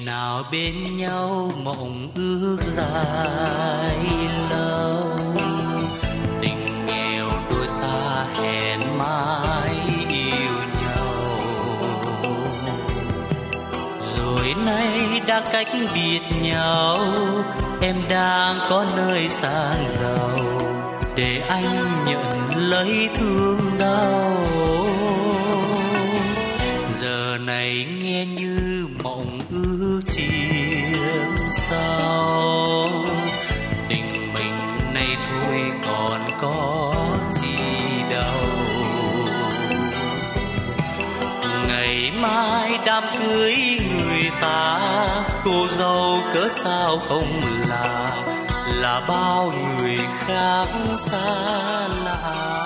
nào bên nhau mộng ước dài lâu. Tình nghèo đôi ta hẹn mãi yêu nhau, rồi nay đã cách biệt nhau. Em đang có nơi sang giàu, để anh nhận lấy thương đau. Giờ này nghe như mộng ước chiêm sao, tình mình nay thôi còn có chi đâu. Ngày mai đám cưới người ta, cô dâu cớ sao không là bao người khác xa lạ.